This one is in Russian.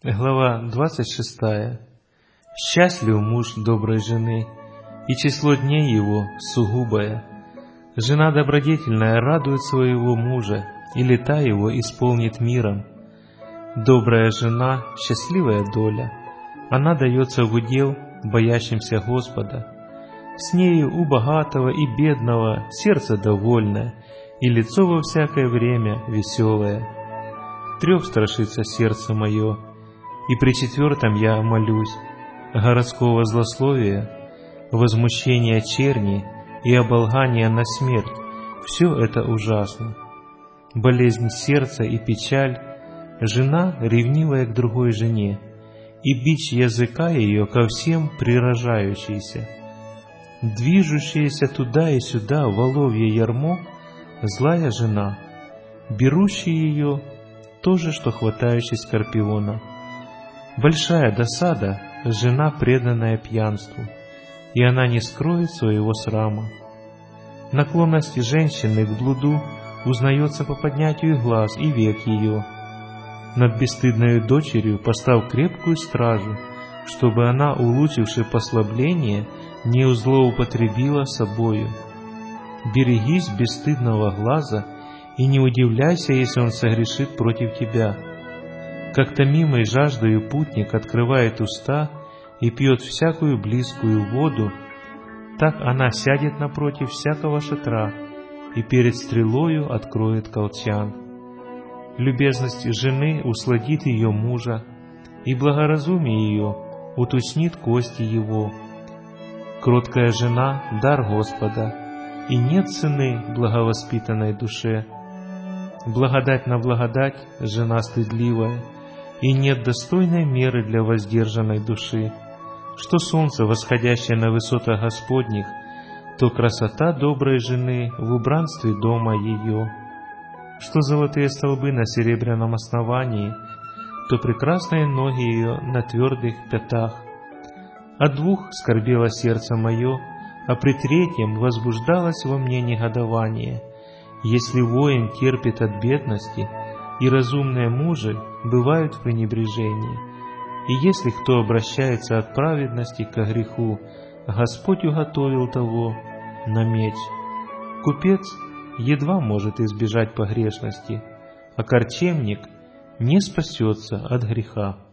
Глава 26. Счастлив муж доброй жены, и число дней его сугубое. Жена добродетельная радует своего мужа, и лета его исполнит миром. Добрая жена — счастливая доля, она дается в удел боящимся Господа. С нею у богатого и бедного сердце довольное, и лицо во всякое время веселое. Трех страшится сердце мое, и при четвертом я молюсь: городского злословия, возмущения черни и оболгания на смерть. Все это ужасно. Болезнь сердца и печаль, жена, ревнивая к другой жене, и бич языка ее ко всем прирожающийся. Движущаяся туда и сюда воловье ярмо, злая жена, берущий ее то же, что хватающий скорпиона. Большая досада — жена, преданная пьянству, и она не скроет своего срама. Наклонность женщины к блуду узнается по поднятию глаз и век ее. Над бесстыдною дочерью поставь крепкую стражу, чтобы она, улучивши послабление, не злоупотребила собою. Берегись бесстыдного глаза и не удивляйся, если он согрешит против тебя. Как томимый жаждою путник открывает уста и пьет всякую близкую воду, так она сядет напротив всякого шатра и перед стрелою откроет колчан. Любезность жены усладит ее мужа, и благоразумие ее уточнит кости его. Кроткая жена — дар Господа, и нет цены благовоспитанной душе. Благодать на благодать — жена стыдливая, и нет достойной меры для воздержанной души. Что солнце, восходящее на высотах Господних, то красота доброй жены в убранстве дома ее. Что золотые столбы на серебряном основании, то прекрасные ноги ее на твердых пятах. О двух скорбело сердце мое, а при третьем возбуждалось во мне негодование. Если воин терпит от бедности, и разумные мужи бывают в пренебрежении, и если кто обращается от праведности ко греху, Господь уготовил того на меч. Купец едва может избежать погрешности, а корчемник не спасется от греха.